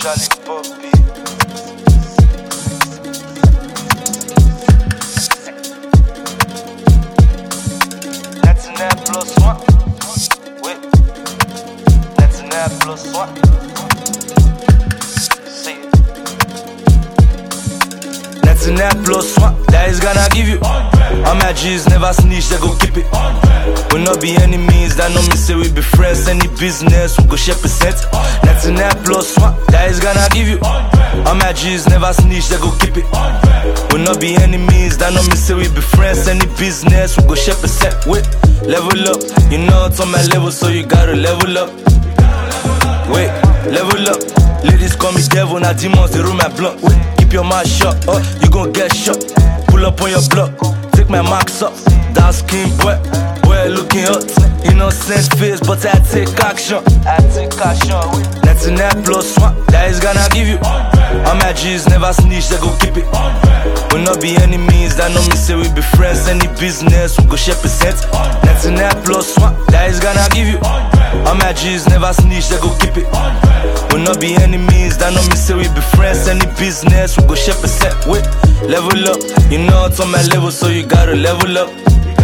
Charlie Poppy. That's an air plus one. Wait. That's an air plus one. See it. That's an air plus one. That is gonna give you. All my G's never snitch, they go keep it. We not be enemies, that know me say we be friends. Any business, we go share percent. That's an air plus one. That is gonna give you. All my G's never snitch, they go keep it. We not be enemies, that know me say we be friends. Any business, we go share percent. Wait, level up. You know it's on my level, so you gotta level up. Wait, level up. Ladies call me devil, now demons they roll my blunt. Wait, keep your mouth shut, you gon' get shot. Pull up on your block, take my marks up. Dark skin boy, looking hot. Innocent face, but I take action. Wait. That's an air plus one, that is gonna give you. All my G's never snitch, they go keep it. We not be enemies, that know me say we be friends. Any business, we go share percent. That's an air plus one, that is gonna give you. All my G's never snitch, they go keep it. We not be enemies, that know me say we be friends. Any business, we go share percent. Wait, level up. You know it's on my level, so you gotta level up.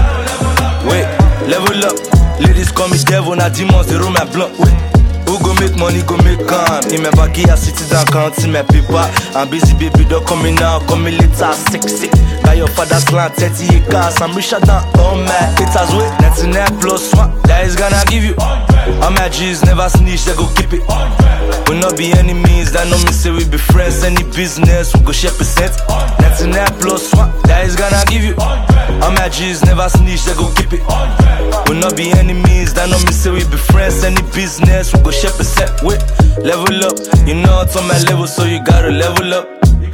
Wait, level up. Ladies call me devil, now demons they roll my blunt. Wait, who go make money, go make calm. In my baggy, I sit down, counting my paper. I'm busy, baby, don't come in now, come in later. Sick. Got your father's land, 30 acres. I'm richer than all my haters. Wait, that's an air plus one, that is gonna give you. All my G's never snitch, they go keep it. We not be enemies, that know me say we be friends. Any business, we go share percent. That's an air plus one, that is gonna give you. All my G's never snitch, they go keep it. We not be enemies, that know me say we be friends. Any business, we go share percent. Wait, level up. You know it's on my level, so you gotta level up.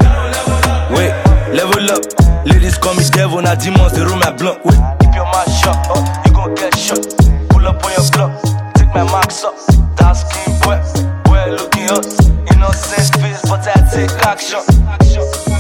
Wait, level up. Ladies call me devil, now demons they roll my blunt. Wait, keep your mouth shut, you gon' get shot. Pull up on your block, take my marks up. Dark skin boy, looking hot. Innocent face, but I take action.